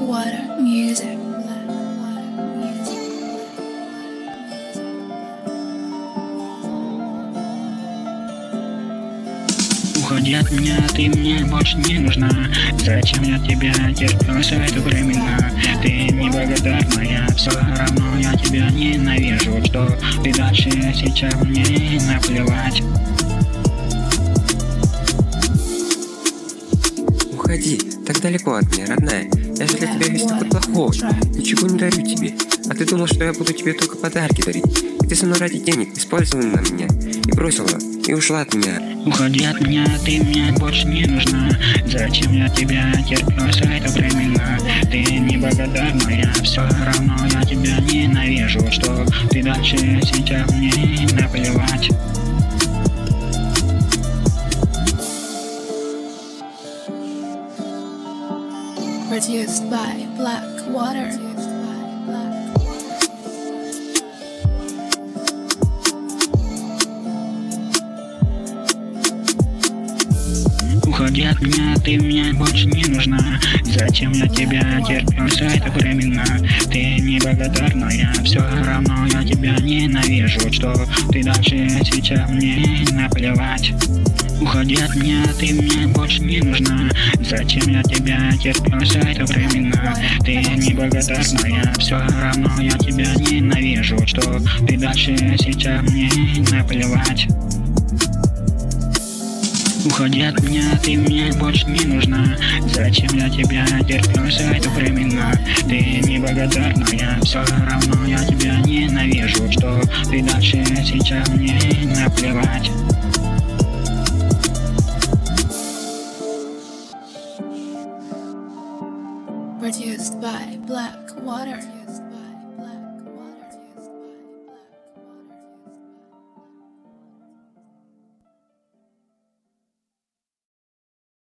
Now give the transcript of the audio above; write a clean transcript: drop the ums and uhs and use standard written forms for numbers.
Water music. Уходи от меня, ты мне больше не нужна. Зачем я тебя терплю все это временно? Ты неблагодарная, все равно я тебя ненавижу. Что ты дальше, сейчас мне наплевать. Уходи, так далеко от меня, родная. Я же для тебя весь такой плохой, ничего не дарю тебе. А ты думал, что я буду тебе только подарки дарить? И ты со мной ради денег использовала меня и бросила, и ушла от меня. Уходи от меня, ты мне больше не нужна. Зачем я тебя терплю все это временно? Ты неблагодарная, все равно я тебя ненавижу. Что ты дальше, сейчас мне наплевать. Produced by Black Water. Уходи от меня, ты мне больше не нужна. Зачем я тебя терплю все это временно? Ты неблагодарная, все равно я тебя ненавижу. Что ты дальше, сейчас мне наплевать. Уходи от меня, ты мне больше не нужна. Зачем я тебя терплю все это временно? Ты неблагодарная, все равно я тебя ненавижу. Что ты дальше, сейчас мне наплевать. Уходи от меня, ты мне больше не нужна. Зачем я тебя терплю все это временно? Ты неблагодарная, все равно я тебя ненавижу. Что ты дальше, сейчас мне наплевать. Produced by Black Water.